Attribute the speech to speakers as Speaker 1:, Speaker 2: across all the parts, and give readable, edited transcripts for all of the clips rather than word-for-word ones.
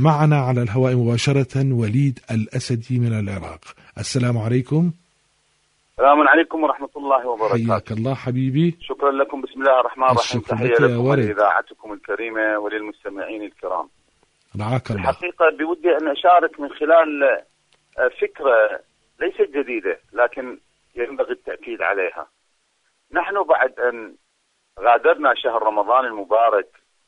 Speaker 1: معنا على الهواء مباشرة وليد الأسدي من العراق. السلام عليكم.
Speaker 2: السلام عليكم ورحمة الله وبركاته.
Speaker 1: حياك الله حبيبي.
Speaker 2: شكرا لكم. بسم الله الرحمن الرحيم. تحية لكم ولإذاعتكم الكريمة وللمستمعين الكرام.
Speaker 1: رعاك الله.
Speaker 2: الحقيقة بودي أن أشارك من خلال فكرة ليست جديدة لكن ينبغي التأكيد عليها. نحن بعد أن غادرنا شهر رمضان المبارك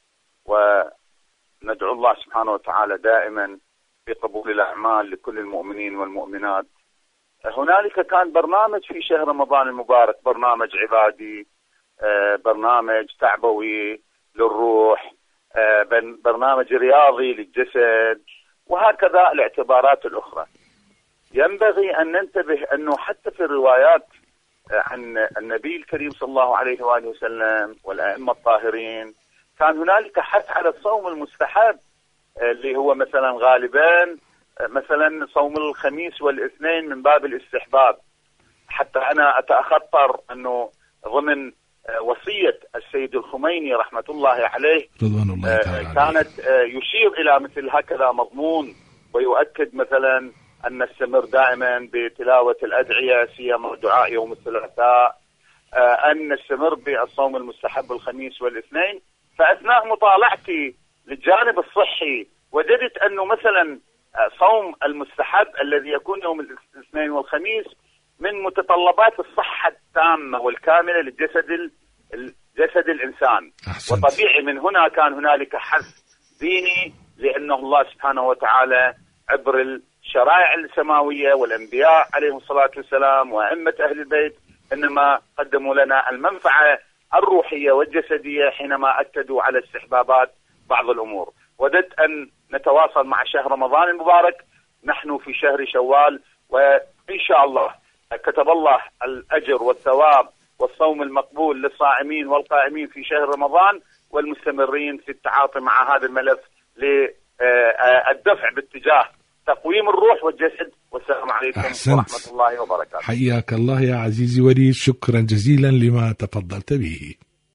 Speaker 2: وندعو الله سبحانه وتعالى دائما بقبول الأعمال لكل المؤمنين والمؤمنات، هنالك كان برنامج في شهر رمضان المبارك، برنامج عبادي، برنامج تعبوي للروح، برنامج رياضي للجسد، وهكذا الاعتبارات الأخرى. ينبغي أن ننتبه أنه حتى في الروايات عن النبي الكريم صلى الله عليه وآله وسلم والأئمة الطاهرين كان هنالك حث على الصوم المستحب، اللي هو مثلا غالبا مثلا صوم الخميس والاثنين من باب الاستحباب. حتى أنا أتأخطر أنه ضمن وصية السيد الخميني رحمة الله عليه كانت يشير إلى مثل هكذا مضمون، ويؤكد مثلا أن نستمر دائما بتلاوة الأدعية سيما دعاء يوم الثلاثاء، أن نستمر بالصوم المستحب الخميس والاثنين. فأثناء مطالعتي للجانب الصحي وجدت أنه مثلا صوم المستحب الذي يكون يوم الاثنين والخميس من متطلبات الصحة التامة والكاملة للجسد الإنسان. أحسنت. وطبيعي من هنا كان هنالك حث ديني، لأنه الله سبحانه وتعالى عبر الشرائع السماوية والأنبياء عليهم الصلاة والسلام وأئمة أهل البيت إنما قدموا لنا المنفعة الروحية والجسدية حينما أكدوا على استحبابات بعض الأمور. وددت أن نتواصل مع شهر رمضان المبارك، نحن في شهر شوال، وإن شاء الله كتب الله الأجر والثواب والصوم المقبول للصائمين والقائمين في شهر رمضان والمستمرين في التعاطي مع هذا الملف للدفع باتجاه تقويم الروح والجسد. والسلام عليكم ورحمة الله وبركاته.
Speaker 1: حياك الله يا عزيزي وليد، شكرا جزيلا لما تفضلت به.